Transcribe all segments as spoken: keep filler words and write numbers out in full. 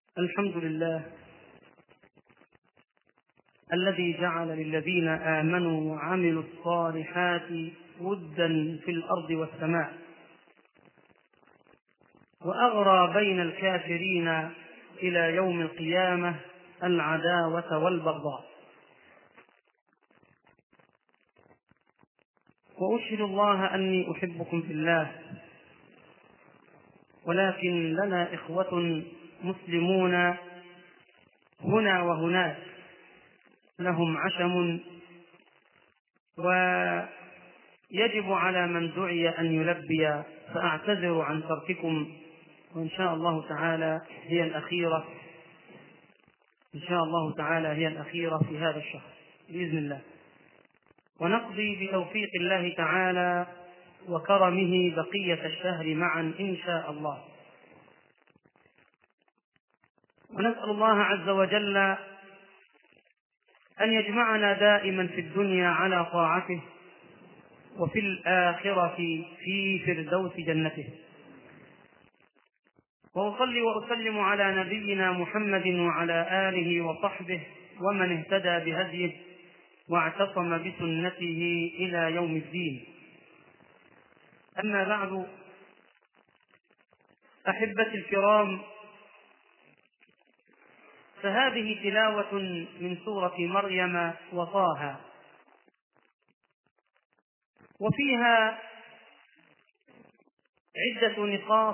الحمد لله الذي جعل للذين آمنوا وعملوا الصالحات ودا في الأرض والسماء، وأغرى بين الكافرين إلى يوم القيامة العداوة والبغضاء. وأشهد الله أني أحبكم في الله، ولكن لنا إخوة مسلمون هنا وهناك لهم عشم، ويجب على من دعي أن يلبي، فأعتذر عن ترككم، وإن شاء الله تعالى هي الأخيرة إن شاء الله تعالى هي الأخيرة في هذا الشهر بإذن الله، ونقضي بتوفيق الله تعالى وكرمه بقية الشهر معا إن شاء الله. ونسأل الله عز وجل أن يجمعنا دائما في الدنيا على طاعته، وفي الآخرة في فردوس جنته. وأصلي وأسلم على نبينا محمد وعلى آله وصحبه ومن اهتدى بهديه واعتصم بسنته إلى يوم الدين. أما بعد، أحبتي الكرام، فهذه تلاوة من سورة مريم وطه، وفيها عدة نقاط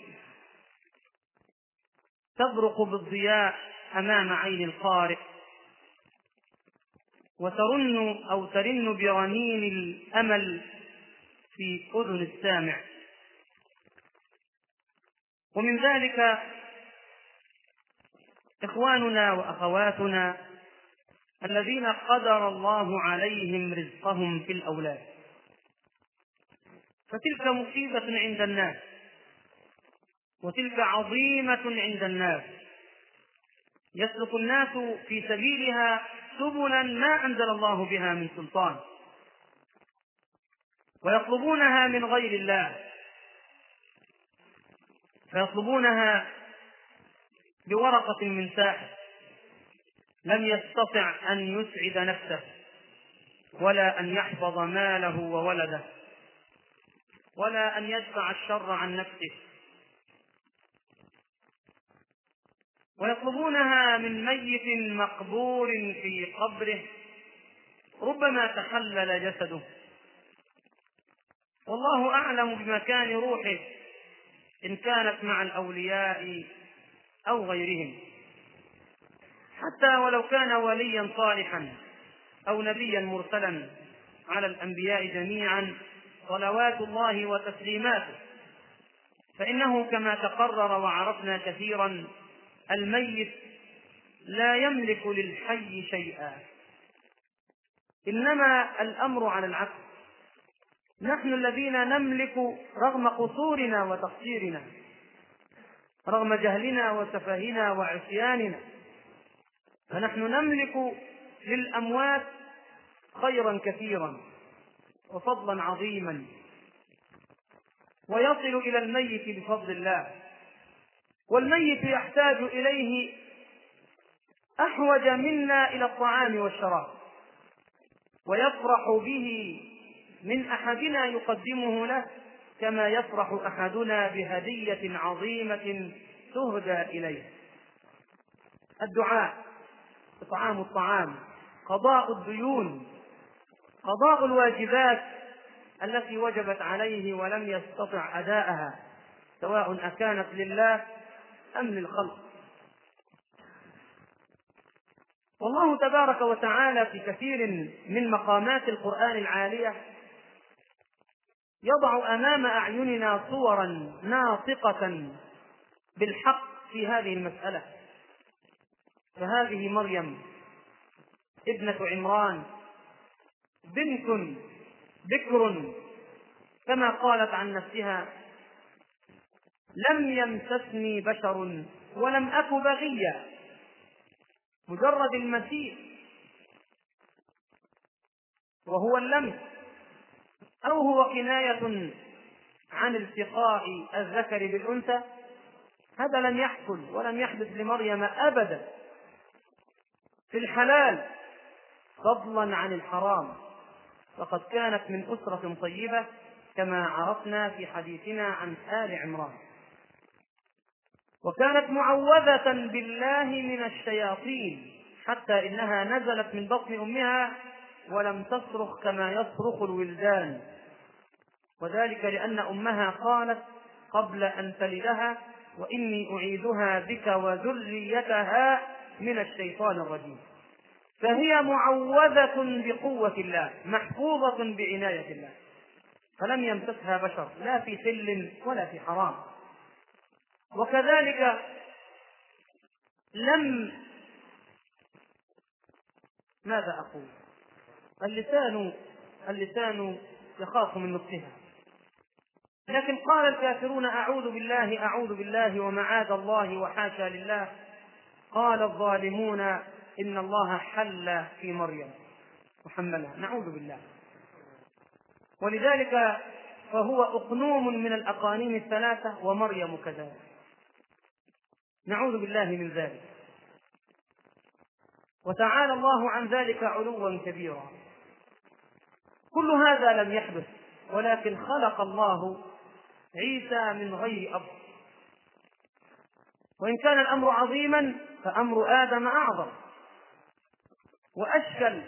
تبرق بالضياء أمام عين القارئ، وترن أو ترن برنين الأمل في أذن السامع. ومن ذلك إخواننا وأخواتنا الذين قدر الله عليهم رزقهم في الأولاد، فتلك مصيبة عند الناس، وتلك عظيمة عند الناس، يسلك الناس في سبيلها سبلا ما أنزل الله بها من سلطان، ويطلبونها من غير الله، فيطلبونها بورقة من ساحر لم يستطع أن يسعد نفسه ولا أن يحفظ ماله وولده ولا أن يدفع الشر عن نفسه، ويطلبونها من ميت مقبور في قبره ربما تخلل جسده، والله أعلم بمكان روحه إن كانت مع الأولياء أو غيرهم، حتى ولو كان وليا صالحا أو نبيا مرسلا على الأنبياء جميعا صلوات الله وتسليماته، فإنه كما تقرر وعرفنا كثيرا الميت لا يملك للحي شيئا، إنما الأمر على العكس، نحن الذين نملك رغم قصورنا وتقصيرنا، رغم جهلنا وسفهنا وعصياننا، فنحن نملك للأموات خيرا كثيرا وفضلا عظيما، ويصل إلى الميت بفضل الله، والميت يحتاج إليه أحوج منا إلى الطعام والشراب، ويفرح به من أحدنا يقدمه له كما يفرح أحدنا بهدية عظيمة تهدى إليه. الدعاء، إطعام الطعام، قضاء الديون، قضاء الواجبات التي وجبت عليه ولم يستطع أداءها، سواء أكانت لله أم للخلق. والله تبارك وتعالى في كثير من مقامات القرآن العالية يضع أمام أعيننا صورا ناطقة بالحق في هذه المسألة، فهذه مريم ابنة عمران بنت بكر، كما قالت عن نفسها: لم يمسسني بشر ولم أك بغيا. مجرد المسيس وهو اللمس، أو هو كناية عن التقاء الذكر بالأنثى، هذا لم يحصل ولم يحدث لمريم أبدا في الحلال، فضلا عن الحرام، وقد كانت من أسرة طيبة كما عرفنا في حديثنا عن آل عمران، وكانت معوذة بالله من الشياطين حتى إنها نزلت من بطن أمها ولم تصرخ كما يصرخ الولدان، وذلك لأن أمها قالت قبل أن تلدها: وإني أعيذها بك وذريتها من الشيطان الرجيم. فهي معوذة بقوة الله، محفوظة بعناية الله، فلم يمسسها بشر لا في حل ولا في حرام. وكذلك لم ماذا أقول اللسان اللسان يخاف من نطقها، لكن قال الكافرون: أعوذ بالله أعوذ بالله ومعاذ الله وحاشا لله. قال الظالمون: إن الله حل في مريم وحملها، نعوذ بالله. ولذلك فهو أقنوم من الأقانيم الثلاثة، ومريم كذلك، نعوذ بالله من ذلك. وتعالى الله عن ذلك علوا كبيرا. كل هذا لم يحدث، ولكن خلق الله عيسى من غير أب. وإن كان الأمر عظيما فأمر آدم أعظم وأشكل،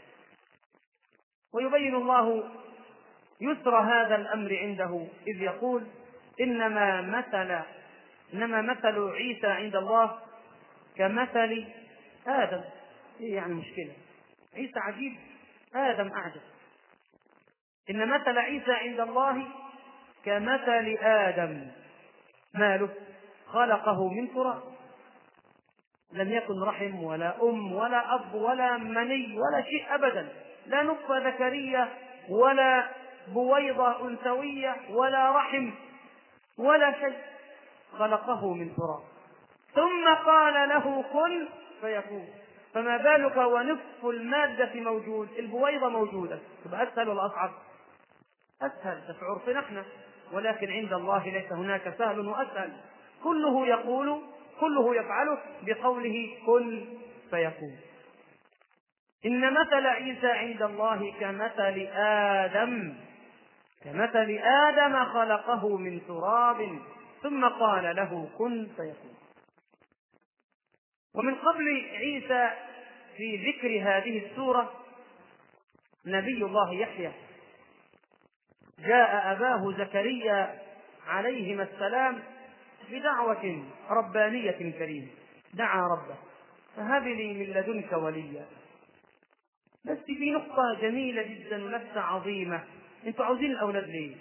ويبين الله يسر هذا الأمر عنده إذ يقول: إنما مثل إنما مثل عيسى عند الله كمثل آدم. إيه يعني مشكلة؟ عيسى عجيب، آدم أعجب. إن مثل عيسى عند الله كمثل آدم، ماله؟ خلقه من تراب، لم يكن رحم ولا أم ولا أب ولا مني ولا شيء أبدا، لا نطفة ذكرية ولا بويضة أنثوية ولا رحم ولا شيء، خلقه من تراب ثم قال له كن فيكون. فما بالك ونصف المادة موجود، البويضة موجودة، تبقى أسهل ولا أصعب؟ أسهل، ده في عرفنا احنا، ولكن عند الله ليس هناك سهل وأسهل، كله يقول كله يفعله بقوله كن فيكون. إن مثل عيسى عند الله كمثل آدم كمثل آدم خلقه من تراب ثم قال له كن فيكون. ومن قبل عيسى في ذكر هذه السورة نبي الله يحيى، جاء أباه زكريا عليهما السلام بدعوة ربانية كريمة، دعا ربه: فهب لي من لدنك وليا. بس في نقطة جميلة جدا ولفتة عظيمة، انتوا عاوزين الأولاد ليه؟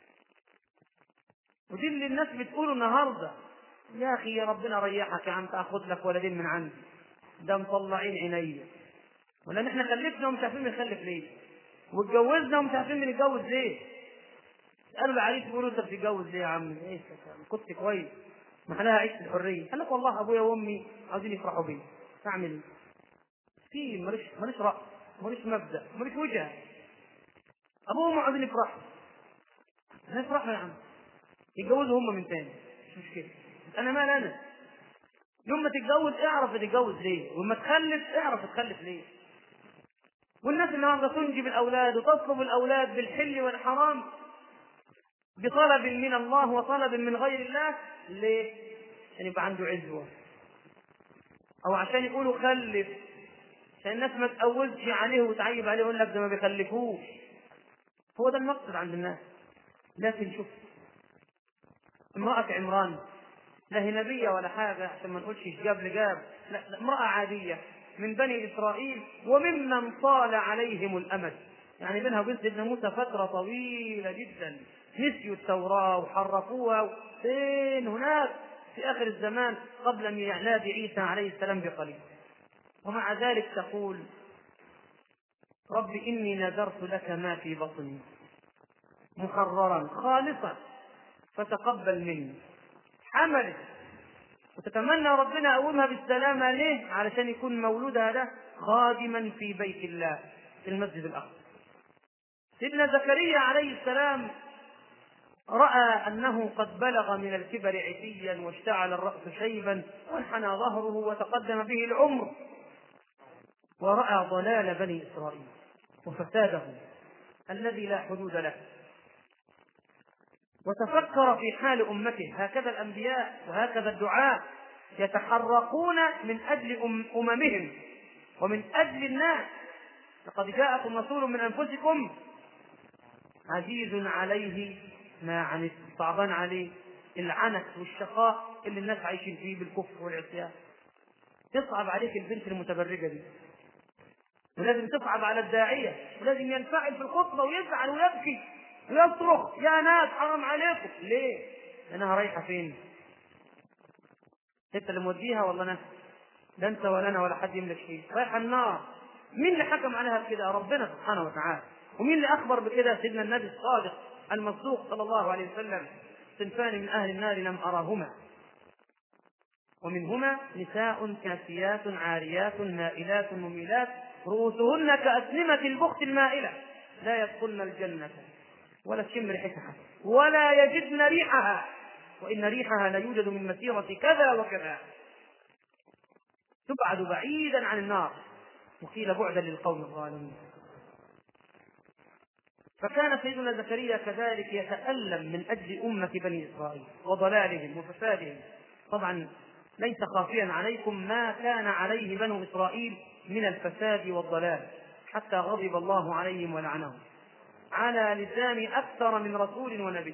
ودي اللي الناس بتقوله النهارده: يا أخي يا ربنا ريحك يا عم تاخد لك ولدين من عندي، ده مطلعين عينيا، ولا نحن خلفنا ومش عارفين بنخلف ليه، واتجوزنا ومش عارفين بنتجوز ليه. قالوا العريس بيقولوا: انت بتتجوز ليه يا عم؟ ايه كنت كويس محلاها عيش الحريه. قال لك: والله ابويا وامي عاوزين يفرحوا بي، اعمل في ماليش ماليش راي، ماليش مبدا، ماليش وجهه، ابوهم عاوزين يفرحوا، هيفرحوا يا عم، يتجوزوا هم من تاني، مش مشكله، انا مال انا. يوم ما تتجوز اعرف تتجوز ليه، وما تخلف اعرف تخلف ليه. والناس النهارده تنجب الاولاد وتطلب الاولاد بالحل والحرام بطلب من الله وطلب من غير الله، ليه؟ عشان يبقى عنده عزوه، او عشان يقولوا خلف، عشان الناس ما تقولش عليه وتعيب عليه ويقول لك ده ما بيخلفوش. هو ده المقصد عند الناس. لكن شوف امرأة عمران، لا هي نبية ولا حاجة عشان ما نقولش جاب لجاب، لا، امرأة عادية من بني إسرائيل وممن طال عليهم الأمد، يعني بينها وبين سيدنا موسى فترة طويلة جدا، نسيوا التوراة وحرفوها فين هناك في آخر الزمان قبل ميلاد عيسى عليه السلام بقليل. ومع ذلك تقول: رب إني نذرت لك ما في بطني محررا خالصا فتقبل مني. حملت وتتمنى ربنا أقومها بالسلامة، ليه؟ علشان يكون مولودها ده خادما في بيت الله في المسجد الأقصى. سيدنا زكريا عليه السلام رأى أنه قد بلغ من الكبر عتيا واشتعل الرأس شيبا وانحنى ظهره وتقدم به العمر، ورأى ضلال بني إسرائيل وفسادهم الذي لا حدود له، وتفكر في حال أمته. هكذا الأنبياء وهكذا الدعاة يتحرقون من أجل أممهم ومن أجل الناس. لقد جاءكم رسول من أنفسكم عزيز عليه ما عنتم، صعبان عليه العنت والشقاء اللي الناس عايشين فيه بالكفر والعصيان. تصعب عليك البنت المتبرجة دي، ولازم تصعب على الداعية، ولازم ينفعل في الخطبة ويزعل ويبكي ويصرخ يا ناس حرام عليكم. ليه؟ لأنها رايحة فين؟ انت اللي موديها والله ناس، لا انت ولا انا ولا حد يملك شيء، رايحة النار. مين اللي حكم عليها بكده؟ ربنا سبحانه وتعالى. ومين اللي أخبر بكده؟ سيدنا النبي الصادق المصدوق صلى الله عليه وسلم: صنفان من أهل النار لم أراهما، ومنهما نساء كاسيات عاريات مائلات مميلات رؤوسهن كأسنمة البخت المائلة لا يدخلن الجنة ولا تشم ريحتها ولا يجدن ريحها وإن ريحها لا يوجد من مسيرة كذا وكذا. تبعد بعيدا عن النار، وقيل بعدا للقوم الظالمين. فكان سيدنا زكريا كذلك يتألم من أجل أمة بني إسرائيل وضلالهم وفسادهم. طبعا ليس خافيا عليكم ما كان عليه بنو إسرائيل من الفساد والضلال، حتى غضب الله عليهم ولعنهم على لسان أكثر من رسول ونبي.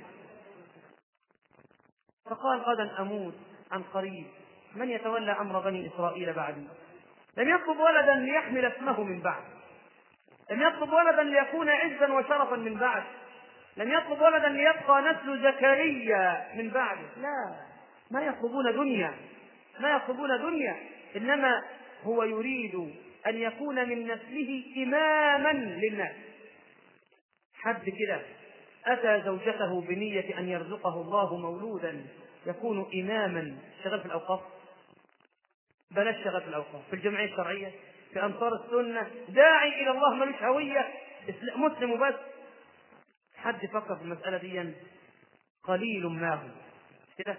فقال: غدا أموت عن قريب، من يتولى أمر بني إسرائيل بعدي؟ لم يطلب ولدا ليحمل اسمه من بعد، لم يطلب ولدا ليكون عزا وشرفا من بعد، لم يطلب ولدا ليبقى نسل زكريا من بعده. لا، ما يطلبون دنيا، ما يطلبون دنيا، إنما هو يريد أن يكون من نسله إماما للناس. حد كده أتى زوجته بنية أن يرزقه الله مولودا يكون إماما، شغال في الأوقاف، بلاش شغال في الأوقاف، في الجمعية الشرعية، في أنصار السنة، داعي إلى الله ملوش هوية، مسلم وبس. حد فكر في المسألة دي؟ قليل ما هو كده،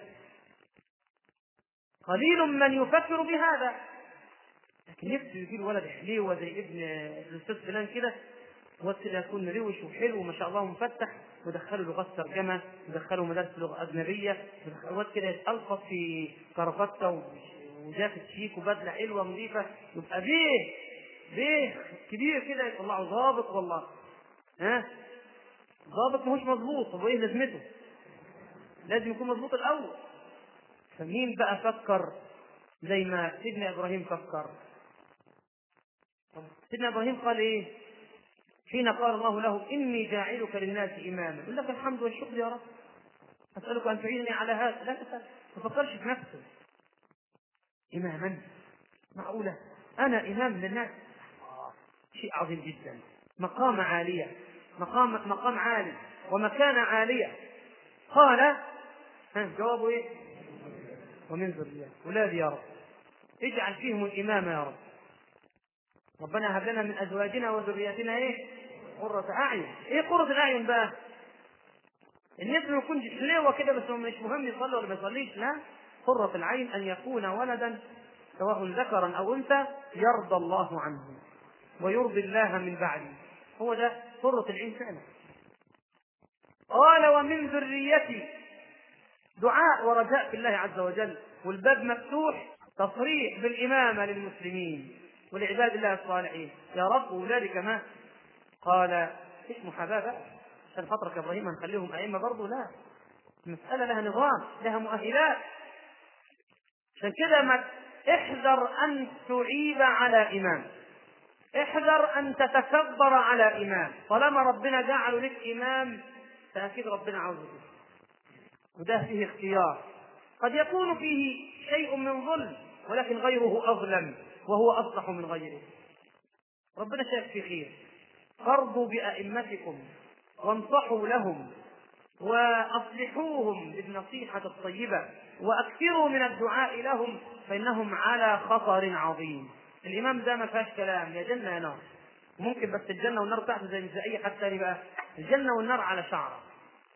قليل من يفكر بهذا. لكن نفسه يجيب ولد حليوة زي ابن الأستاذ فلان كده، واد كده يكون روش وحلو ما شاء الله مفتح، ودخله لغات ترجمة، ودخله مدارس لغة أجنبية، واد كده يتألقط في كرافتة وجاكيت شيك وبدلة حلوة نظيفة، يبقى بيه بيه كبير كده، يطلعه ضابط. والله ها ضابط ماهوش مظبوط، طب وايه لازمته؟ لازم يكون مظبوط الأول. فمين بقى فكر زي ما سيدنا إبراهيم فكر؟ سيدنا إبراهيم قال إيه حين قال الله له: إني جاعلك للناس إماما؟ يقول لك: الحمد والشكر يا رب، أسألك أن تعينني على هذا. لا تسأل، ما تفكرش في نفسه. إماما؟ معقولة أنا إمام للناس؟ شيء عظيم جدا، مقام عالية، مقام مقام عالي ومكانة عالية. قال ها جوابه إيه؟ ومن ذريتي، أولادي يا رب اجعل فيهم الإمامة يا رب. ربنا هب لنا من أزواجنا وذرياتنا إيه؟ قرة أعين. إيه قرة الأعين بقى؟ الناس ما يكونش حلوة كده بس مش مهم يصلي ولا ما يصليش، لا، قرة العين أن يكون ولدا سواء ذكرا أو أنثى يرضى الله عنه ويرضي الله من بعده، هو ده قرة العين فعلا. قال: ومن ذريتي، دعاء ورجاء في الله عز وجل، والباب مفتوح تصريح بالإمامة للمسلمين ولعباد الله الصالحين. يا رب أولادي كمان. قال: اسمه حبابة عشان خاطرك يا إبراهيم هنخليهم أئمة برضه؟ لا، المسألة لها نظام، لها مؤهلات. عشان كده ما احذر أن تعيب على إمام، احذر أن تتكبر على إمام. طالما ربنا جعله لك إمام فأكيد ربنا عاوزه كده، وده فيه اختيار. قد يكون فيه شيء من ظلم ولكن غيره أظلم وهو أصلح من غيره. ربنا شايف في خير. فارضوا بأئمتكم وانصحوا لهم وأصلحوهم بالنصيحة الطيبة وأكثروا من الدعاء لهم فإنهم على خطر عظيم. الإمام ده ما فيهاش كلام، يا جنة يا نار. ممكن بس الجنة والنار تحت زي أي حد تاني بقى، الجنة والنار على شعره.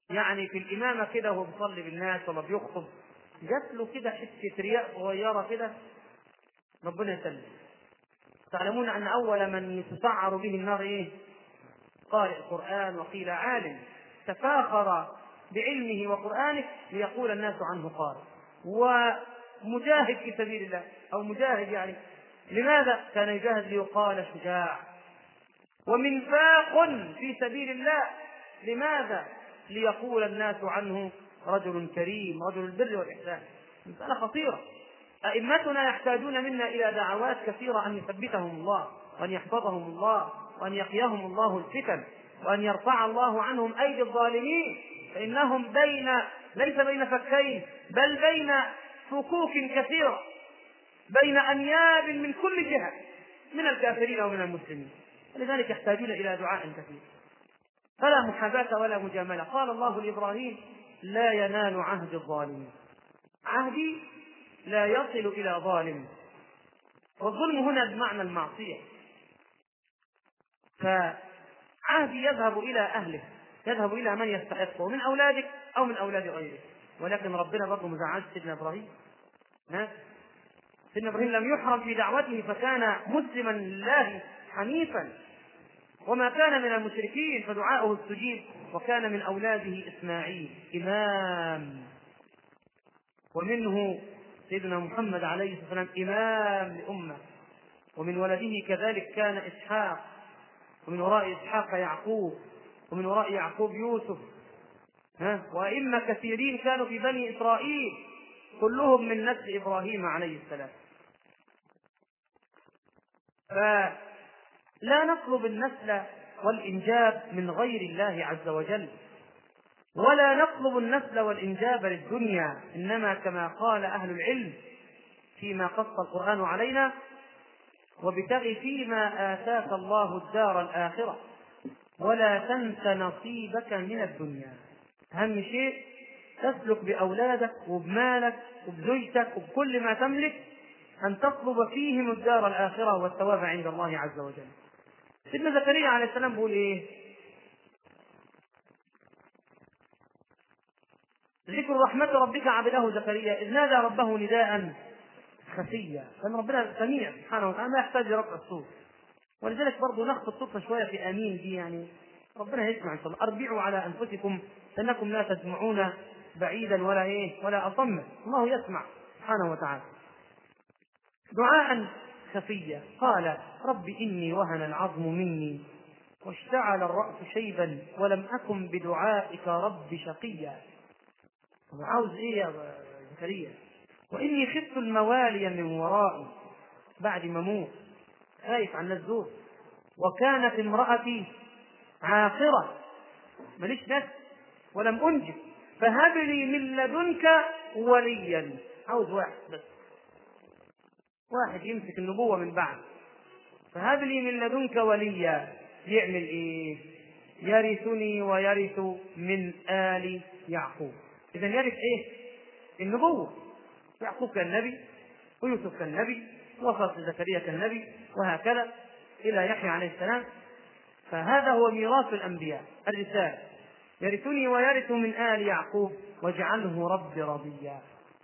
يعني في الإمامة كده وهو بيصلي بالناس ولا بيخطب جات له كده حتة رياء صغيرة كده، ربنا يسلم. تعلمون أن أول من تسعر به النار إيه؟ قارئ القرآن، وقيل عالم تفاخر بعلمه وقرآنه ليقول الناس عنه قارئ. ومجاهد في سبيل الله، أو مجاهد يعني لماذا كان يجاهد؟ ليقال شجاع. ومنفاق في سبيل الله لماذا؟ ليقول الناس عنه رجل كريم، رجل البر والإحسان. مسألة خطيرة. أئمتنا يحتاجون منا إلى دعوات كثيرة أن يثبتهم الله، وأن يحفظهم الله، وأن يقيهم الله الفتن، وأن يرفع الله عنهم أيدي الظالمين، فإنهم بين ليس بين فكين، بل بين فكوك كثيرة، بين أنياب من كل جهة من الكافرين ومن المسلمين. لذلك يحتاجون إلى دعاء كثير. فلا محاباة ولا مجاملة. قال الله لإبراهيم: لا ينال عهد الظالمين. عهدي لا يصل إلى ظالم. والظلم هنا بمعنى المعصية. فعهدي يذهب إلى أهله، يذهب إلى من يستحقه من أولادك أو من أولاد غيرك. ولكن ربنا برضه مزعج سيدنا إبراهيم. سيدنا إبراهيم لم يحرم في دعوته، فكان مسلما لله حنيفا وما كان من المشركين، فدعاؤه استجيب. وكان من أولاده إسماعيل إمام، ومنه سيدنا محمد عليه الصلاة والسلام إمام لأمة. ومن ولده كذلك كان إسحاق، ومن وراء إسحاق يعقوب، ومن وراء يعقوب يوسف. ها؟ وأئمة كثيرين كانوا في بني إسرائيل كلهم من نسل إبراهيم عليه السلام. فلا نطلب النسل والإنجاب من غير الله عز وجل، ولا نطلب النسل والإنجاب للدنيا، إنما كما قال أهل العلم فيما قص القرآن علينا: وابتغ فيما آتاك الله الدار الآخرة ولا تنس نصيبك من الدنيا. أهم شيء تسلك بأولادك وبمالك وبزوجتك وبكل ما تملك أن تطلب فيهم الدار الآخرة والثواب عند الله عز وجل. سيدنا زكريا عليه السلام بيقول إيه؟ ذكر رحمة ربك عبده زكريا إذ نادى ربه نداء خفيا. كان ربنا سميع سبحانه وتعالى، ما يحتاج لرفع الصوت. ولذلك برضه نخفض صوتنا شوية في آمين دي، يعني ربنا يسمع إن شاء الله. أربعوا على أنفسكم فإنكم لا تسمعون بعيدا ولا إيه ولا أصم، الله يسمع سبحانه وتعالى. دعاء خفيا قال: رب إني وهن العظم مني واشتعل الرأس شيبا ولم أكن بدعائك رب شقيا. عاوز إيه يا زكريا؟ وإني خفت الموالي من ورائي بعد ما أموت، خايف عن الزوج، وكانت امرأتي عاقرة، ماليش نفس ولم أنجب، فهب لي من لدنك وليا. عاوز واحد بس، واحد يمسك النبوة من بعد. فهب لي من لدنك وليا يعمل إيه؟ يرثني ويرث من آل يعقوب. إذا يرث إيه؟ النبوة. يعقوب كان نبي، ويوسف كان نبي، وصلت زكريا كان نبي، وهكذا إلى يحيى عليه السلام. فهذا هو ميراث الأنبياء، الرسالة: يرثني ويرث من آل يعقوب واجعله رب رضيا.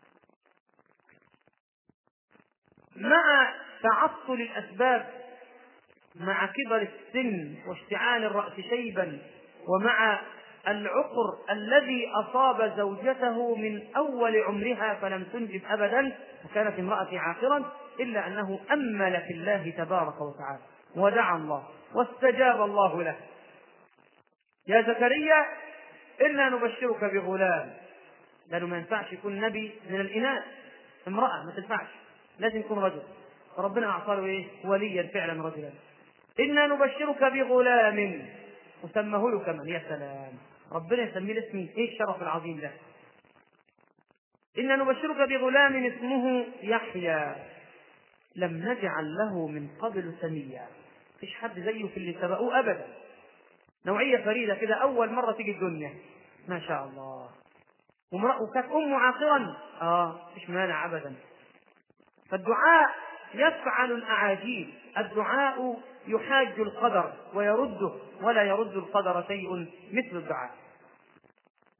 مع تعطل الأسباب، مع كبر السن واشتعال الرأس شيبا، ومع العقر الذي أصاب زوجته من أول عمرها فلم تنجب أبدا وكانت امرأة عاقرا، إلا أنه أمل في الله تبارك وتعالى ودعا الله واستجاب الله له: يا زكريا إنا نبشرك بغلام. لأنه ما ينفعش يكون نبي من الإناث، امرأة ما تنفعش، لازم يكون رجل. فربنا أعطاه إيه؟ وليا فعلا رجلا. إنا نبشرك بغلام وسمه له كمان. يا سلام، ربنا يسميه الاسم، ايه الشرف العظيم ده. إنا نبشرك بغلام اسمه يحيى لم نجعل له من قبل سميا. مفيش حد زيه في اللي سبقوه أبدا. نوعية فريدة كده، أول مرة تيجي الدنيا، ما شاء الله. وكانت أمه عاقرا، آه مفيش مانع أبدا. فالدعاء يفعل الأعاجيب. الدعاء يحاج القدر ويرده، ولا يرد القدر شيء مثل الدعاء.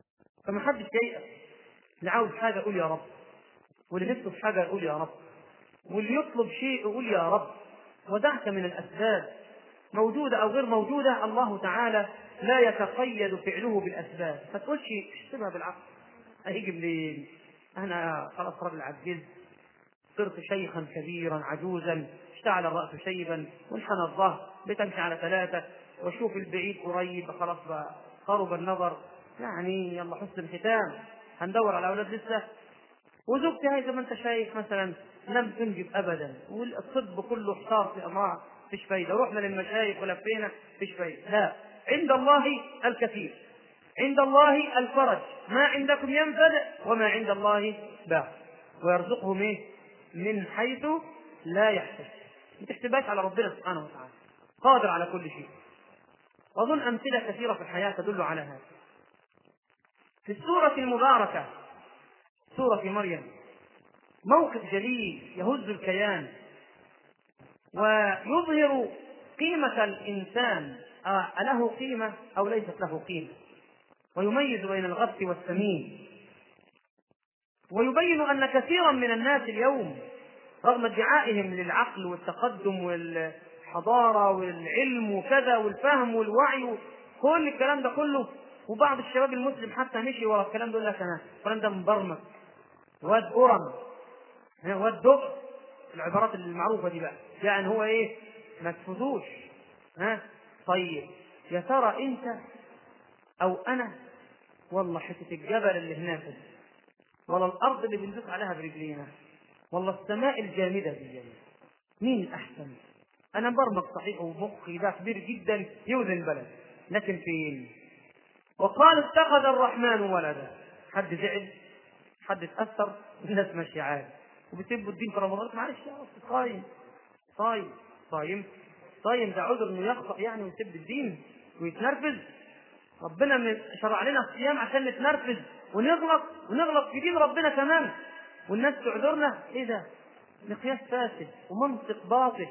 فما حدش ييأس. اللي عاوز حاجة يقول يا رب، واللي نفسه في حاجة يقول يا رب، واللي يطلب شيء يقول يا رب. ودعك من الأسباب موجودة أو غير موجودة، الله تعالى لا يتقيد فعله بالأسباب. ما تقولش احسبها بالعقل، هيجي منين؟ أنا خلاص راجل عجز، صرت شيخا كبيرا عجوزا، اشتعل الرأس شيبا وانحنى الظهر، بتمشي على ثلاثة وشوف البعيد قريب، خلاص بقى قرب النظر، يعني يلا حسن الختام، هندور على أولاد لسه. وزوجتي هاي زي ما انت شايف مثلا لم تنجب ابدا، والطب كله احتار في امرها، فيش فايده، رحنا للمشايخ ولفينا فيش فايده. لا، عند الله الكثير، عند الله الفرج، ما عندكم ينفد وما عند الله باق، ويرزقه من من حيث لا يحتسب. ما تحسبهاش على ربنا سبحانه وتعالى، قادر على كل شيء. واظن امثله كثيره في الحياه تدل على هذا. في السوره المباركه سوره مريم موقف جليل يهز الكيان ويظهر قيمة الإنسان، أله قيمة أو ليست له قيمة، ويميز بين الغث والسمين، ويبين أن كثيرا من الناس اليوم رغم ادعائهم للعقل والتقدم والحضارة والعلم وكذا والفهم والوعي كل الكلام ده كله، وبعض الشباب المسلم حتى مشي ورا الكلام ده، يقول لك أنا الكلام ده مبرمج، واد أورم، والدق، العبارات المعروفة دي بقى، يعني هو ايه؟ ما تفوزوش. ها طيب يا ترى انت او انا، والله حتة الجبل اللي هناك دي، ولا الارض اللي بندوس عليها برجلينا، والله السماء الجامدة دي، مين الاحسن؟ انا برمج صحيح ومخي ده كبير جدا يوزن بلد، لكن فين؟ وقال اتخذ الرحمن ولدا. حد زعل؟ حد اتأثر؟ الناس ماشية عادي وبيسبوا الدين في رمضان. معلش يا رب، صايم صايم صايم صايم ده عذر انه يخطأ يعني ويسب الدين ويتنرفز؟ ربنا شرع لنا الصيام عشان نتنرفز ونغلط ونغلط في دين ربنا كمان والناس تعذرنا؟ ايه ده؟ مقياس فاسد ومنطق باطل.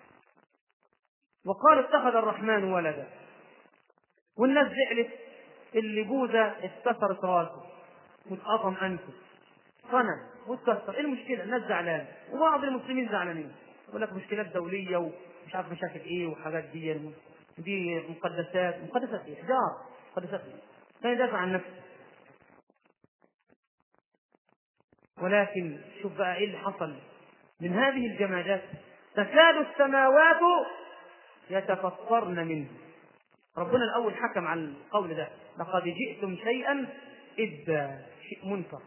وقال اتخذ الرحمن ولدا، والناس زعلت، اللي بوذا اتكسرت راسه واتقطم انفه صنم واتكسر، ايه المشكله؟ الناس زعلانه وبعض المسلمين زعلانين، يقول لك مشكلات دوليه ومش عارف مشاكل ايه وحاجات دي دي مقدسات مقدسات ايه؟ احجار مقدسات ايه؟ كان يدافع عن نفسه. ولكن شوف بقى ايه اللي حصل من هذه الجمادات، تكاد السماوات يتفطرن منه. ربنا الاول حكم على القول ده، لقد جئتم شيئا إدا، شيء منكر،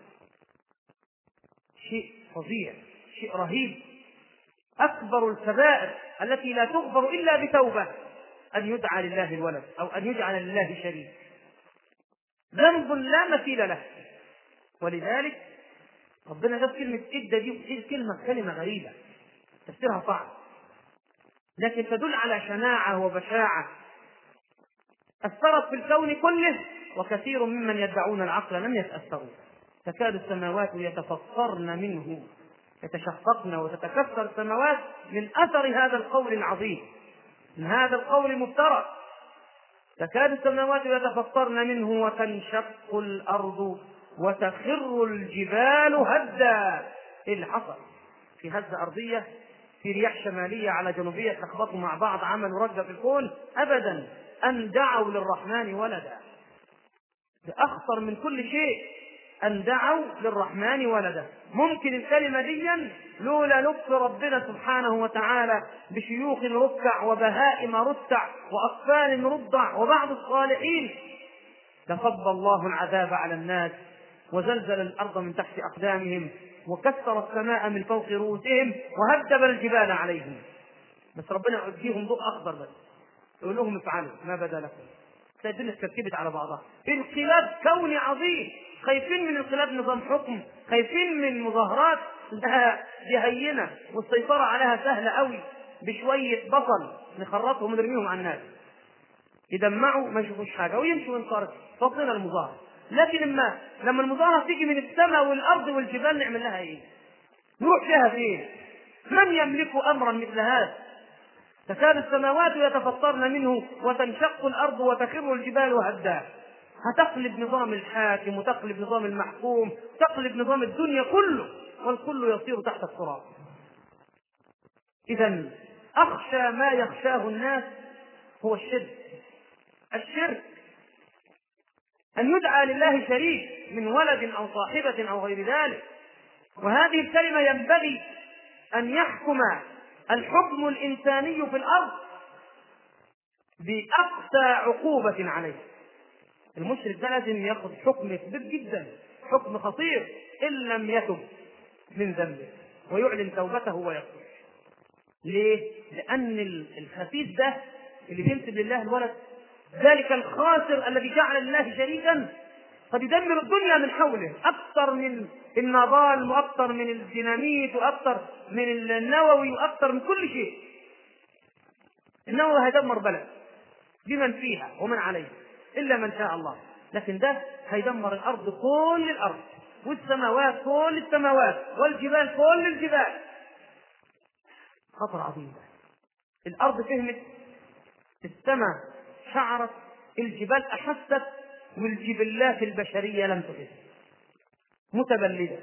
شيء فظيع، شيء رهيب. أكبر الكبائر التي لا تغفر إلا بتوبة أن يدعى لله الولد أو أن يجعل لله شريك، ذنب لا مثيل له. ولذلك ربنا جاب كلمة إدة دي كلمة كلمة غريبة تفسيرها صعب، لكن تدل على شناعة وبشاعة أثرت في الكون كله، وكثير ممن يدعون العقل لم يتأثروا. تكاد السماوات يتفطرن منه، يتشققن وتتكسر السماوات من أثر هذا القول العظيم، من هذا القول المفترى. تكاد السماوات يتفطرن منه وتنشق الأرض وتخر الجبال هدا. إيه اللي حصل؟ في هزة أرضية، في رياح شمالية على جنوبية تخبطوا مع بعض عملوا رجة في الكون؟ أبدا، أن دعوا للرحمن ولدا. أخطر من كل شيء أن دعوا للرحمن ولدا. ممكن الكلمة دي لولا لطف ربنا سبحانه وتعالى بشيوخ ركع وبهائم رتع وأطفال رضع وبعض الصالحين لصب الله العذاب على الناس وزلزل الأرض من تحت أقدامهم وكسر السماء من فوق رؤوسهم وهدب الجبال عليهم. بس ربنا يديهم ضوء أخضر، بس يقول لهم افعلوا ما بدا لكم. تلاقي الدنيا اتكتبت على بعضها. انقلاب كوني عظيم. خايفين من انقلاب نظام حكم، خايفين من مظاهرات لها دي هينه والسيطره عليها سهله قوي، بشويه بصل نخرطهم ونرميهم على الناس يدمعوا ما يشوفوش حاجه ويمشوا وينصرف فضلنا المظاهره. لكن لما لما المظاهره تيجي من السماء والارض والجبال نعمل لها ايه؟ نروح فيها فين؟ من يملك امرا مثل هذا؟ تكاد السماوات يتفطرن منه وتنشق الأرض وتخر الجبال هدا. هتقلب نظام الحاكم وتقلب نظام المحكوم، تقلب نظام الدنيا كله، والكل يصير تحت التراب. إذن أخشى ما يخشاه الناس هو الشرك. الشرك أن يدعى لله شريك من ولد أو صاحبة أو غير ذلك. وهذه الكلمة ينبغي أن يحكم الحكم الإنساني في الأرض بأقصى عقوبة عليه. المشرك ده لازم يأخذ حكم كبير جدا، حكم خطير، إن لم يتب من ذنبه ويعلن توبته ويخرج. ليه؟ لأن الخسيس ده اللي بينسب لله الولد، ذلك الخاسر الذي جعل لله شريكا، قد يدمر الدنيا من حوله أكثر من النضال وأكثر من الديناميت وأكثر من النووي وأكثر من كل شيء. النووي هيدمر بلد بمن فيها ومن عليها إلا من شاء الله، لكن ده هيدمر الأرض، كل الأرض، والسماوات كل السماوات، والجبال كل الجبال. خطر عظيم. الأرض فهمت، السماء شعرت، الجبال أحست، والجبلات البشرية لم تحس. متبلدة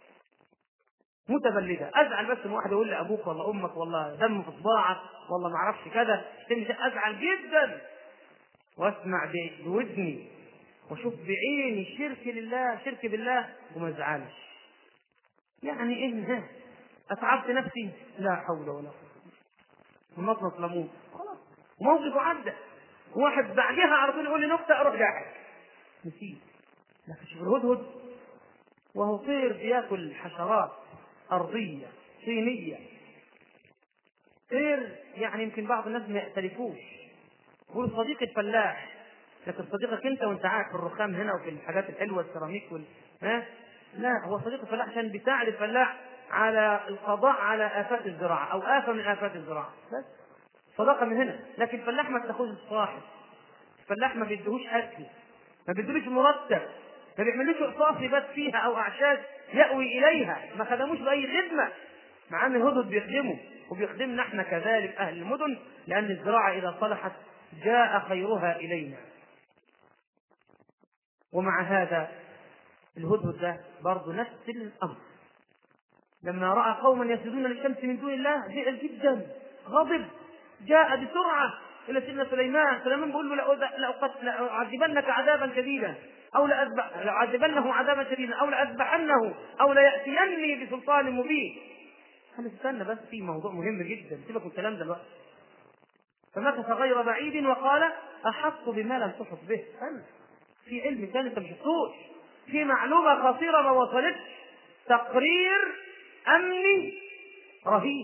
متبلدة. أزعل بس من واحد يقول لي أبوك والله أمك والله دم في صباعك والله ما أعرفش كذا، أزعل جدا، وأسمع بودني وشوف بعيني شرك لله، شرك بالله، وما أزعلش. يعني إيه ده؟ أتعبت نفسي؟ لا حول ولا قوة، ونطنط لموت خلاص، وموقف عدى. واحد بعدها على طول يقول لي نكتة أروح قاعد نسيت. لكن شوف الهدهد وهو طير بياكل حشرات أرضية صينية، طير يعني يمكن بعض الناس ما يأتلفوش، يقول صديق الفلاح، لكن صديقك انت وانت قاعد في الرخام هنا وفي الحاجات الحلوه السيراميك وال... ها؟ لا، هو صديق الفلاح عشان بيساعد الفلاح على القضاء على آفات الزراعة أو آفة من آفات الزراعة، بس صداقة من هنا. لكن الفلاح ما تاخذ الصاحب، الفلاح ما بيديهوش أكل، ما بيديلوش مرتب، ما بيعملوش اقصاص يبات فيها أو أعشاش يأوي إليها، ما خدموش بأي خدمة، مع أن الهدد بيخدمه وبيخدمنا احنا كذلك أهل المدن، لأن الزراعة إذا صلحت جاء خيرها إلينا. ومع هذا الهدهد ده برضه نفس الأمر، لما رأى قوما يسجدون للشمس من دون الله زعل جدا، غضب، جاء بسرعة إلى سيدنا سليمان. سليمان بيقول له لأعذبنك عذابا شديدا أو لأعذبنه عذابا شديدا أو لأذبحنه أو ليأتيني بسلطان مبين. قال استنى بس، في موضوع مهم جدا، سيبك من الكلام دلوقتي. فمكث غير بعيد وقال أحط بما لم تحط به. أنا في علم كان انت مش شفتوش، في معلومة خطيرة ما وصلتش، تقرير أمني رهيب،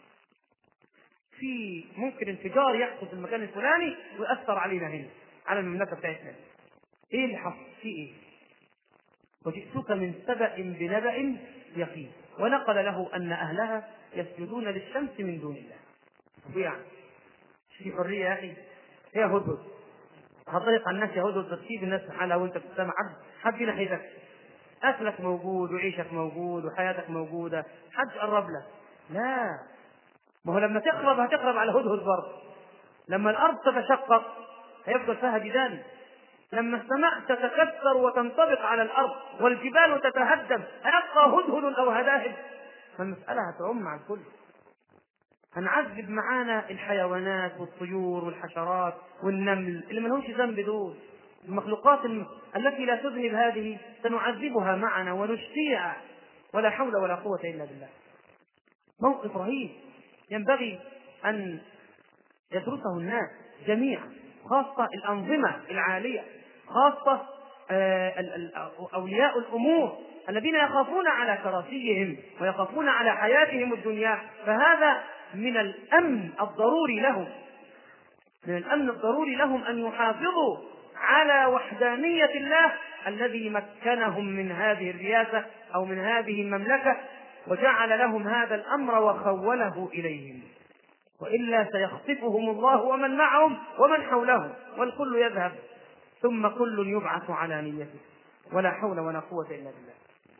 في ممكن انفجار يحصل في المكان الفلاني ويأثر علينا هنا على المملكة بتاعتنا. ايه اللي حصل؟ في ايه؟ وجئتك من سبأ بنبأ يقين. ونقل له أن أهلها يسجدون للشمس من دون الله. يعني في حرية يا أخي، هي هدهد هتضيق على الناس يا هدهد، تسيب الناس في حالها وانت بتسمع حد حد ناحيتك، أكلك موجود وعيشك موجود وحياتك موجودة، حد قرب لك؟ لا، ما هو لما تقرب هتقرب على هدهد برضه. لما الأرض تتشقق هيفضل فيها جدال، لما السماء تتكسر وتنطبق على الأرض والجبال تتهدم هيبقى هدهد أو هداهد، فالمسألة هتعم على الكل. هنعذب معانا الحيوانات والطيور والحشرات والنمل اللي ملهمش ذنب، دول المخلوقات التي لا تذهب هذه سنعذبها معنا ونشفيها، ولا حول ولا قوة إلا بالله. موقف رهيب ينبغي أن يدرسه الناس جميعا، خاصة الأنظمة العالية، خاصة أولياء الأمور الذين يخافون على كراسيهم ويخافون على حياتهم الدنيا. فهذا من الأمن الضروري لهم، من الأمن الضروري لهم أن يحافظوا على وحدانية الله الذي مكنهم من هذه الرياسة أو من هذه المملكة وجعل لهم هذا الأمر وخوله إليهم، وإلا سيخطفهم الله ومن معهم ومن حولهم، والكل يذهب ثم كل يبعث على نيته، ولا حول ولا قوة إلا بالله.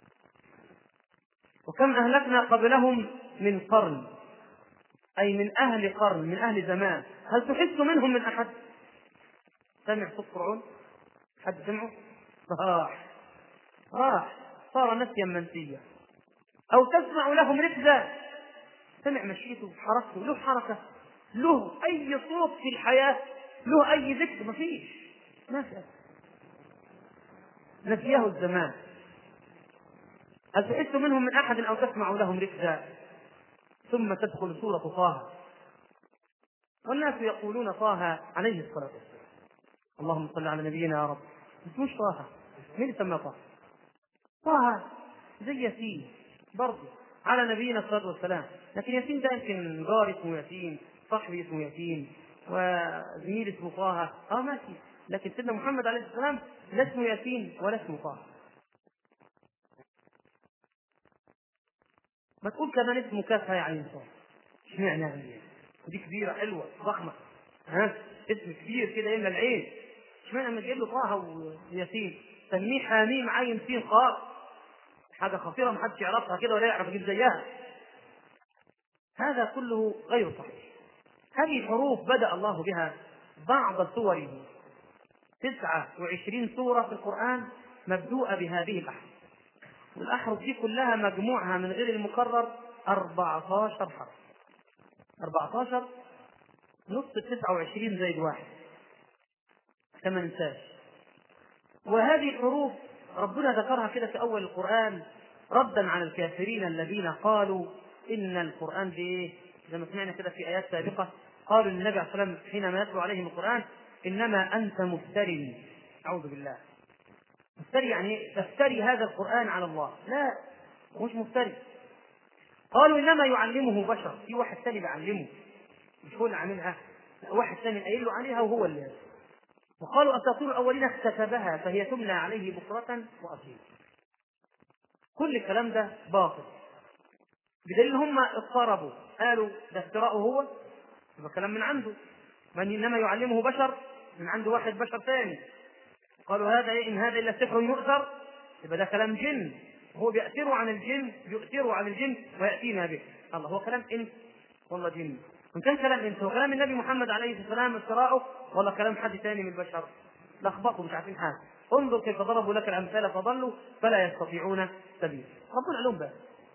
وكم أهلكنا قبلهم من قرن، أي من أهل قرن، من أهل زمان، هل تحس منهم من أحد؟ سمع صوت فرعون؟ حد سمعه؟ راح راح صار نسيا منسيا. أو تسمع لهم ركزا، سمع مشيته حركته، له حركة، له أي صوت في الحياة، له أي ذكر؟ مفيش، ما في، نسيه الزمان. هل تحس منهم من أحد أو تسمع لهم ركزا؟ ثم تدخل سورة طه، والناس يقولون طه عليه الصلاة والسلام. اللهم صل على نبينا يا رب. بس مش طه، مين سمى طه؟ طه زي ياسين برضه على نبينا الصلاة والسلام، لكن ياسين ده يمكن جار اسمه ياسين، صاحبي اسمه ياسين، وزميل اسمه طه، اه ماشي، لكن سيدنا محمد عليه السلام لا اسمه ياسين ولا اسمه طه. ما تقول كمان اسمه كافها يعني صاد، اشمعنى يعني؟ ودي كبيرة حلوة ضخمة، ها اسم كبير كده يملى العين، اشمعنى لما تجيب له طه وياسين؟ سميه حاميم عين سين قاف، حاجة خطيرة محدش يعرفها كده ولا يعرف يجيب زيها. هذا كله غير صحيح. هذه حروف بدأ الله بها بعض سوره، تسعة وعشرين سورة في القرآن مبدوءة بهذه الأحرف، والأحرف دي كلها مجموعها من غير المكرر أربعة عشر حرف، أربعة عشر نص تسعة وعشرين زائد واحد، كما ننساش. وهذه الحروف ربنا ذكرها كده في أول القرآن ردا على الكافرين الذين قالوا إن القرآن بإيه؟ زي ما سمعنا كده في آيات سابقة، قالوا للنبي عليه الصلاة والسلام حينما يتلو عليهم القرآن إنما أنت مفتري. أعوذ بالله. مفتري يعني تفتري هذا القرآن على الله؟ لا، مش مفتري. قالوا إنما يعلمه بشر، في واحد ثاني بيعلمه، مش هو اللي عاملها، واحد ثاني قايل له عليها وهو اللي. وقالوا أساطير الأولين اكتسبها فهي تملى عليه بكرة وأصيلا. كل الكلام ده باطل، بدليل هم اضطربوا قالوا ده افتراءه هو، يبقى كلام من عنده، من إنما يعلمه بشر من عنده واحد بشر ثاني. قالوا هذا إيه؟ إن هذا إلا سحر يؤثر، يبقى ده كلام جن، هو بيأثروا عن الجن، بيؤثروا عن الجن ويأتينا به. الله، هو كلام إنس والله جن؟ إن كان كلام إنس هو كلام النبي محمد عليه الصلاة والسلام افتراءه ولا كلام حد ثاني من البشر؟ لخبطوا مش عارفين حاجة. انظر كيف ضربوا لك الأمثال فضلوا فلا يستطيعون سبيلا. ربنا علوم بقى،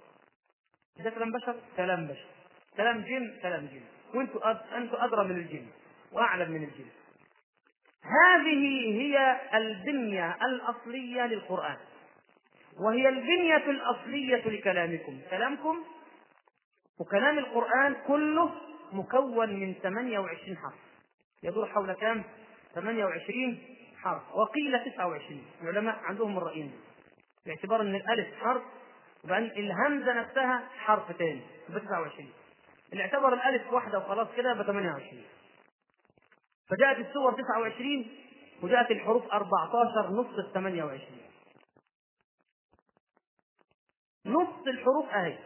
ده كلام بشر، كلام بشر، كلام جن، كلام جن، وانتوا أد... انتوا أدرى من الجن وأعلم من الجن. هذه هي البنية الأصلية للقرآن، وهي البنية الأصلية لكلامكم. كلامكم وكلام القرآن كله مكون من ثمانية وعشرين حرف، يدور حول كام؟ ثمانية وعشرين حرف، وقيل تسعة وعشرين. العلماء عندهم الرأيين باعتبار ان الألف حرف وبأن الهمزة نفسها حرف ثاني ب تسعة وعشرين، اللي اعتبر الألف واحدة وخلاص كده ب ثمانية وعشرين. فجاءت السور تسعة وعشرين وجاءت الحروف أربعة عشر نص ال ثمانية وعشرين، نص الحروف أهي.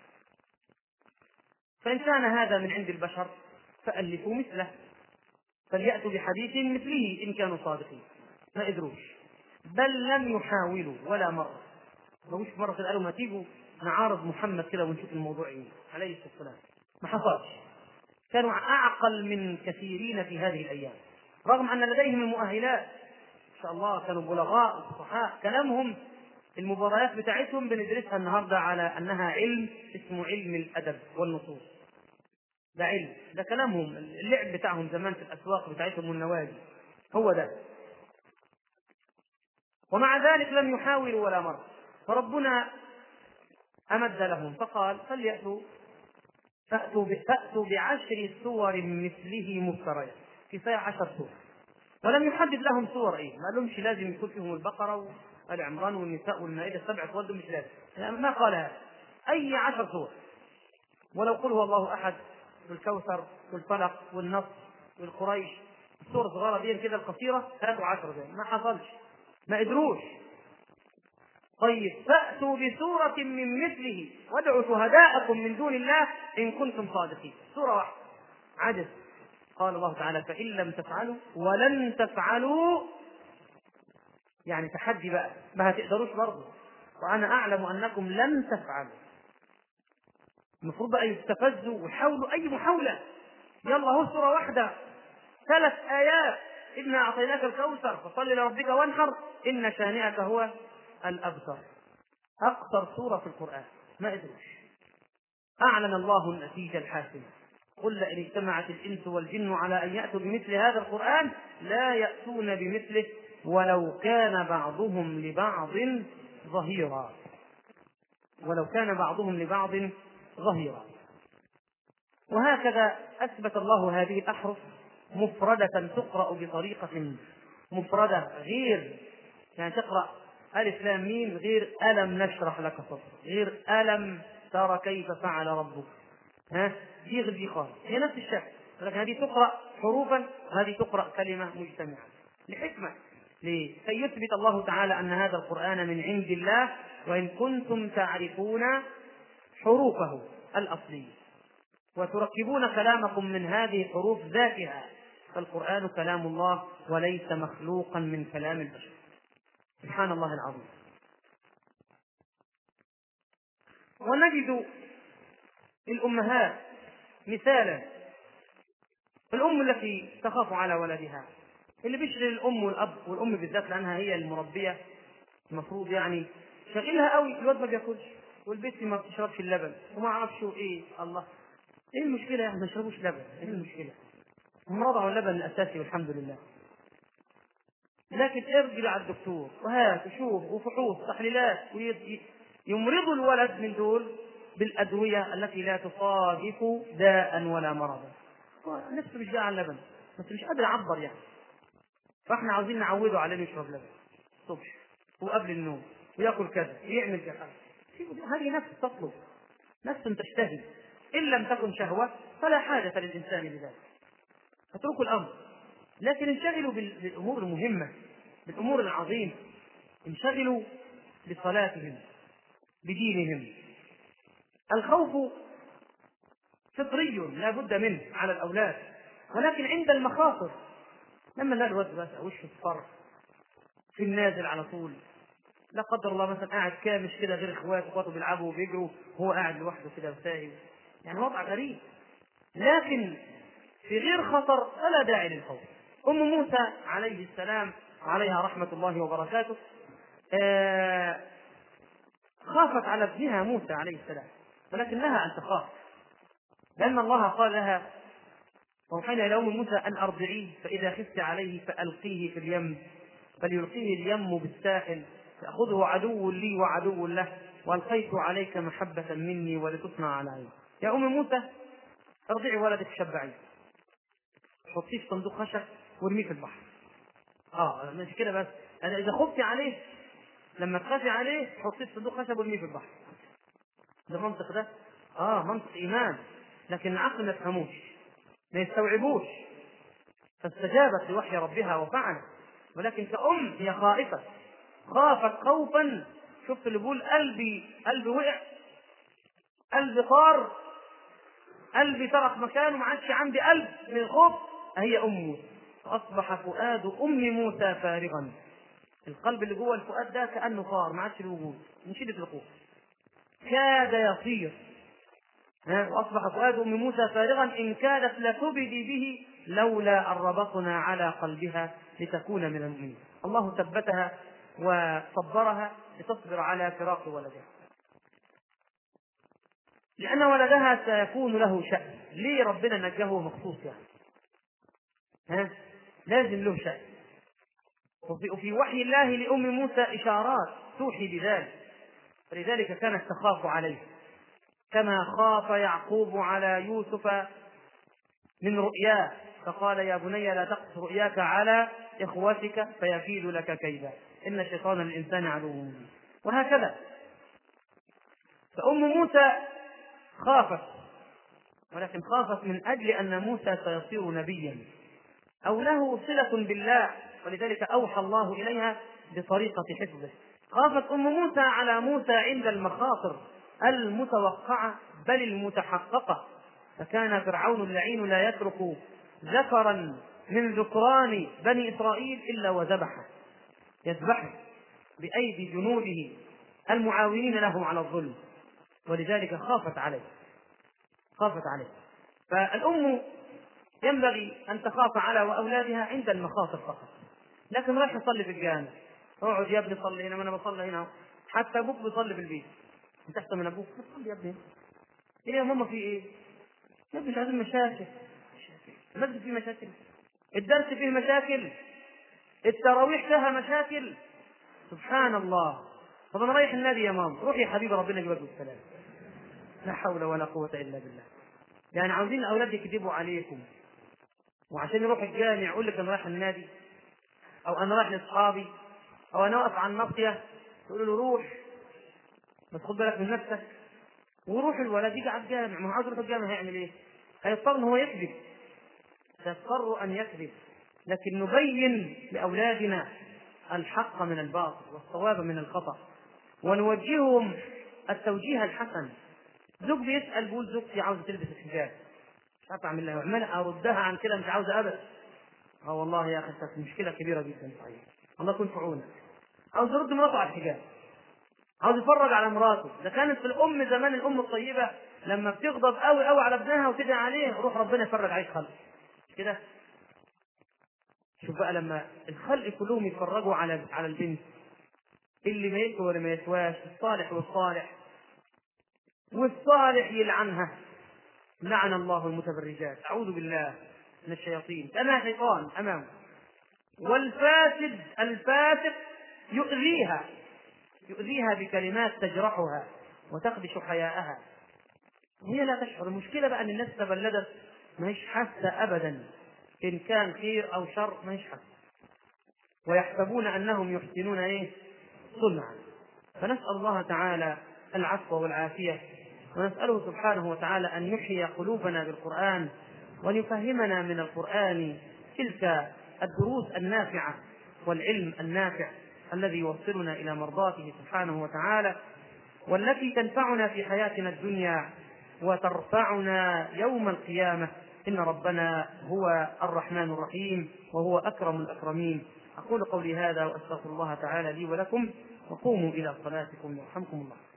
فإن كان هذا من عند البشر فألفوا مثله، فليأتوا بحديث مثله إن كانوا صادقين. ما قدروش، بل لم يحاولوا ولا مرة. مش مرة قالوا ما تيجوا نعارض محمد كده ونشوف الموضوع ايه عليه الصلاة والسلام، ما حصلش. كانوا أعقل من كثيرين في هذه الأيام، رغم أن لديهم المؤهلات إن شاء الله، كانوا بلغاء وفصحاء. كلامهم المباريات بتاعتهم بندرسها النهاردة على أنها علم اسمه علم الأدب والنصوص، ده علم، ده كلامهم اللعب بتاعهم زمان في الأسواق بتاعتهم والنوادي، هو ده. ومع ذلك لم يحاولوا ولا مرة، فربنا أمد لهم فقال فليأتوا فأتوا, فأتوا بعشر سور مثله مفتريات، كفاية عشر سور. ولم يحدد لهم سور ايه، ما لهمش لازم يكون فيهم البقرة وآل عمران والنساء والمائدة السبع سور، مش لازم، يعني ما قال هذا، أي عشر سور. ولو قل هو الله أحد والكوثر والفلق والنصر والقريش، السور الصغيرة دي كده القصيرة ثلاث وعشر زي ما حصلش، ما قدروش. طيب فأتوا بسورة من مثله وادعوا شهداءكم من دون الله إن كنتم صادقين، سورة واحدة عجز. قال الله تعالى فإن لم تفعلوا ولن تفعلوا، يعني تحدي بقى، ما هتقدروش برضه، وأنا أعلم أنكم لن تفعلوا. المفروض بقى يستفزوا ويحاولوا أي محاولة. يلا هو سورة واحدة ثلاث آيات إنا أعطيناك الكوثر فصل لربك وانحر إن شانئك هو الأبتر. أقصر سورة في القرآن ما أدريش. أعلن الله النتيجة الحاسمة: قل إن اجتمعت الإنس والجن على أن يأتوا بمثل هذا القرآن لا يأتون بمثله ولو كان بعضهم لبعض ظهيرا. ولو كان بعضهم لبعض ظهيرا. وهكذا أثبت الله هذه الأحرف مفردة تقرأ بطريقة مفردة، غير يعني تقرأ ألف لام ميم غير ألم نشرح لك صدرك، غير ألم ترى كيف فعل ربك، ها دي غير دي خالص، هي نفس الشكل، لكن هذه تقرأ حروفا وهذه تقرأ كلمة مجتمعة لحكمة، لكي يثبت الله تعالى أن هذا القرآن من عند الله وإن كنتم تعرفون حروفه الأصلية وتركبون كلامكم من هذه الحروف ذاتها، فالقرآن كلام الله وليس مخلوقا من كلام البشر. سبحان الله العظيم. ونجد للأمهات مثالا: الأم التي تخاف على ولدها، اللي بيشغل الأم والأب، والأم بالذات لأنها هي المربية المفروض يعني شغلها قوي، الواد ما بياكلش والبنت ما بتشربش اللبن وما اعرفش ايه. الله، ايه المشكله يعني ما يشربوش لبن؟ ايه المشكله؟ هم رضعوا اللبن الاساسي والحمد لله. لكن ارجع على الدكتور وهات وشوف وفحوص تحليلات ويمرضوا الولد من دول بالادويه التي لا تصادف داء ولا مرضا. نفسه مش جاء على اللبن بس مش قادر يعبر يعني، فاحنا عاوزين نعوده على انه يشرب لبن الصبح وقبل النوم وياكل كذا ويعمل كذا. هذه نفس تطلب، نفس تشتهي، ان لم تكن شهوه فلا حاجه للانسان بذلك، اتركوا الامر. لكن انشغلوا بالامور المهمه، بالامور العظيمه، انشغلوا بصلاتهم بدينهم. الخوف فطري لا بد منه على الاولاد، ولكن عند المخاطر لما لا الواد بس وشه اصفر في النازل على طول، لا قدر الله مثلا قاعد كامش كده غير اخواته، اخواته بيلعبوا وبيجروا وهو قاعد لوحده كده وساهي، يعني وضع غريب. لكن في غير خطر فلا داعي للخوف. ام موسى عليه السلام عليها رحمه الله وبركاته آه خافت على ابنها موسى عليه السلام، ولكن لها ان تخاف، لان الله قال لها: وأوحينا إلى أم موسى أن أرضعيه فإذا خفت عليه فألقيه في اليم فليلقيه اليم بالساحل يأخذه عدو لي وعدو له وألقيت عليك محبة مني ولتصنع على عيني. يا أم موسى ارضعي ولدك شبعيه، حطيه في صندوق خشب وارميه في البحر. اه مش كده بس، أنا إذا خفتي عليه لما تخافي عليه حطيه في صندوق خشب وارميه في البحر. ده منطق، ده اه منطق إيمان، لكن العقل ما يفهموش ما يستوعبوش، فاستجابت لوحي ربها وفعلت. ولكن كأم هي خائفة، خافت خوفا، شفت اللي بيقول قلبي قلبي وقع، قلبي طار، قلبي ترك مكانه، ما عادش عندي قلب من الخوف. هي أم موسى، أصبح فؤاد أم موسى فارغا، القلب اللي جوه الفؤاد ده كأنه طار ما عادش له وجود من شدة الخوف، كاد يطير. وأصبح فؤاد أم موسى فارغا إن كادت لتبدي به لولا أن ربطنا على قلبها لتكون من المؤمنين. الله ثبتها وصبرها لتصبر على فراق ولدها، لأن ولدها سيكون له شأن. ليه ربنا نجاه مخصوص يعني؟ ها؟ لازم له شأن. وفي وحي الله لأم موسى إشارات توحي بذلك، فلذلك كانت تخاف عليه كما خاف يعقوب على يوسف من رؤياه، فقال: يا بني لا تقص رؤياك على إخوتك فيكيد لك كيدا إن الشيطان للإنسان عدو مبين. وهكذا فأم موسى خافت، ولكن خافت من أجل أن موسى سيصير نبيا أو له صلة بالله، ولذلك أوحى الله إليها بطريقة حفظه. خافت أم موسى على موسى عند المخاطر المتوقعة بل المتحققة، فكان فرعون اللعين لا يترك ذكرا من ذكران بني إسرائيل إلا وذبحه، يذبحه بأيدي جنوده المعاونين له على الظلم، ولذلك خافت عليه خافت عليه فالأم ينبغي أن تخاف على أولادها عند المخاطر فقط، لكن راح يصلي في الجامع، اقعد يا ابني صلي هنا، ما أنا بصلي هنا، حتى أبوك بيصلي في البيت، أنت أحسن من أبوك، صلي يا ابني. إيه يا ماما في إيه؟ يا ابني مش عايزين مشاكل، المسجد فيه مشاكل، الدرس فيه مشاكل، التراويح فيها مشاكل، سبحان الله. طب أنا رايح النادي يا ماما، روح يا حبيبي ربنا يجيبك بالسلام. لا حول ولا قوة إلا بالله. يعني عاوزين الأولاد يكذبوا عليكم، وعشان يروح الجامع يقول لك أنا رايح النادي، أو أنا رايح لأصحابي، أو أنا واقف على الناصية، تقول له روح بس خد بالك من نفسك، وروح الولد يجي على الجامع. ما هو عاوز يروح الجامع هيعمل إيه؟ هيضطر إن هو يكذب، سيضطر أن يكذب. لكن نبين لأولادنا الحق من الباطل والصواب من الخطأ، ونوجههم التوجيه الحسن. زوج بيسأل بيقول زوجتي عاوزة تلبس الحجاب، مش عارف أعمل لها، وعمالة أردها عن كده مش عاوزة أبدا. اه والله يا أخي كانت مشكلة كبيرة جدا، صحيح الله يكون في عونك. عاوز يرد مراته على الحجاب، عاوز يفرج على مراته. ده كانت في الأم زمان، الأم الطيبة لما بتغضب قوي قوي على ابنها وتدعي عليه، روح ربنا يفرج عليك خلق كده. شوف بقى لما الخلق كلهم يتفرجوا على على البنت اللي ما يسوى ولا ما يسواش، الصالح والصالح، والصالح يلعنها، لعن الله المتبرجات، أعوذ بالله من الشياطين، كما شيطان أمامه. والفاسد الفاسق يؤذيها يؤذيها بكلمات تجرحها وتخدش حياءها، وهي لا تشعر. المشكلة بقى أن الناس تبلدت ما هيش حاسة أبدا إن كان خير أو شر، ما هيش حاسة، ويحسبون أنهم يحسنون إيه صنعا. فنسأل الله تعالى العفو والعافية، ونسأله سبحانه وتعالى أن يحيي قلوبنا بالقرآن، وأن يفهمنا من القرآن تلك الدروس النافعة والعلم النافع الذي يوصلنا إلى مرضاته سبحانه وتعالى، والتي تنفعنا في حياتنا الدنيا وترفعنا يوم القيامة. إن ربنا هو الرحمن الرحيم، وهو أكرم الأكرمين. أقول قولي هذا وأستغفر الله تعالى لي ولكم، وقوموا إلى صلاتكم يرحمكم الله.